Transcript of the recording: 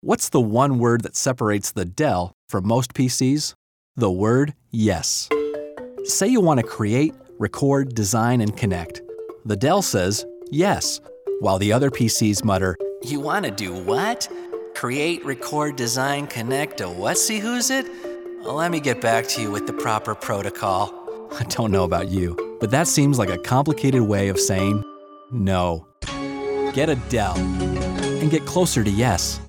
What's the one word that separates the Dell from most PCs? The word yes. Say you want to create, record, design, and connect. The Dell says yes, while the other PCs mutter, "You want to do what? Create, record, design, connect a whatsy-who's it? Let me get back to you with the proper protocol." I don't know about you, but that seems like a complicated way of saying no. Get a Dell and get closer to yes.